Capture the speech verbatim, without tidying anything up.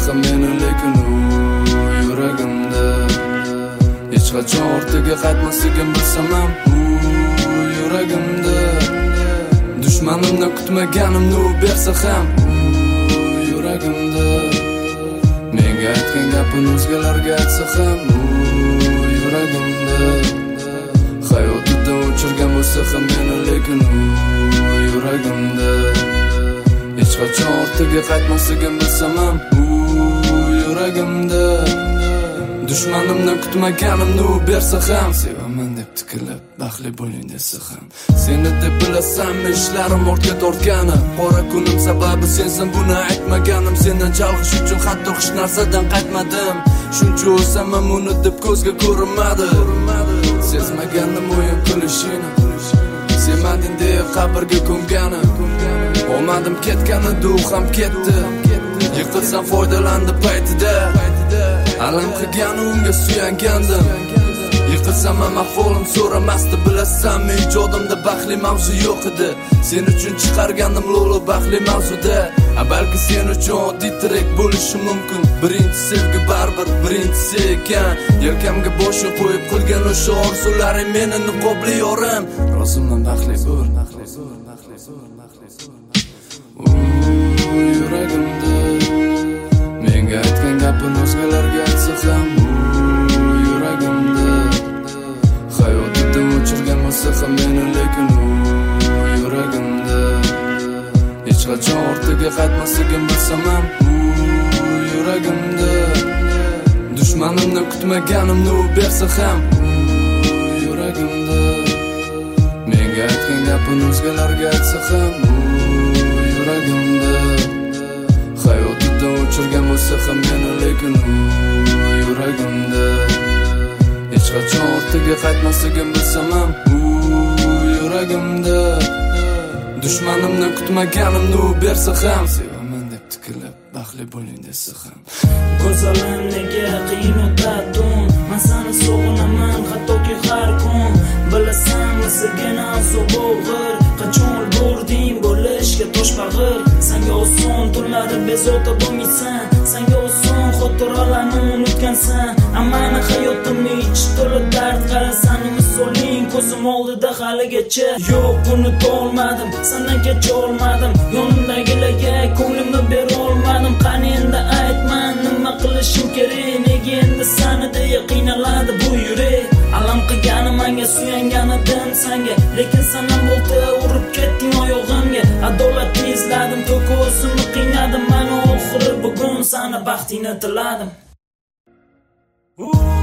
ham meni, lekin u yuragimda hech qachon ortiga qaytmasligim bilsam ham u yuragimda. Dushmanimdan kutmaganimni u bersa ham u yuragimda. Menga aytgan gapini o'zgalarga aytsa ham u yuragimda. Hayotidan o'chirgan bo'lsa ham meni, lekin u yuragimda. Hech qachon ortiga qaytmasligim bilsam ham u yuragimda. Dushmanimdan kutmaganimni u bersa ham, sevaman deb tikilib baxtli bo'ling desa ham, seni deb bilasan ishlarim ortga tortgani, qora kunim sababi sensan buni aytmaganim. Sendan chalg'ish uchun hatto hech narsadan qaytmadim. Shuncha o'lsam ham uni deb ko'zga ko'rinmadi. Sezmagandim o'yin qilishini, sevmading deb qabrga ko'mgani. Olmadim ketganida u ham ketdi. Yiqilsam foydalandi paytida, alam qilgani unga suyangandim. Yiqilsam ham ahvolim so'ramasdi. Bilasan ijodimda baxtli mavzu yo'q edi. Sen uchun chiqargandim lo'li baxtli mavzuda. Balki sen uchun oddiy tirik bo'lishi mumkin. Birinchi sevgi baribir birinchisi ekan. Yelkamga boshni qo'yib qilgan o'sha orzularing meni niqobli yorim. Roziman baxtli bo'l, baxtli bo'l, baxtli bo'l, baxtli bo'l. U yuragimda menga aytgan gapini o'zgalarga aytsa ham u yuragimda. Hayotidan o'chirgan bo'lsa ham meni, lekin u yuragimda. Hech qachon ortiga qaytmasligim bilsam ham u yuragimda. Dushmanimdan kutmaganimni u bersa ham u yuragimda. Menga aytgan gapini o'zgalarga aytsa ham u yuragimda. Hayotidan o'chirgan bo'lsa ham meni, lekin u yuragimda. Hech qachon ortiga qaytmasligim bilsam ham u yuragimda. Dushmanimdan kutmaganimni u bersa ham, sevaman deb tikilib baxtli bo'ling desa ham. Ko'zalim nega qiyin o'tadun, men seni sog'inaman hattoki har kun. Bilasan misligina so'g'ir, qachon bo'rding bo'lishga toshbag'ir. Senga oson tunlari bezovta bo'lmaysan, senga oson xotiralarni unutgansan. Ammo hayotim ich to'la dard, qarasani misoling ko'zim oldida haligacha. Yo'q, unuta olmadim, sendan kecha olmadim. Yonimdagilarga ko'nglimni bera olmadim. Qani endi aytman, nima qilishim kerak? Nega endi seni deya qiynaladi bu yurak? Alam qilganim menga suyanganidim senga, lekin sen ham bo'ldi urib ketding oyog'imga. Adolatni izladim, to'ki o'zimni qiynadim. Mana oxiri bugun seni baxtingni tiladim.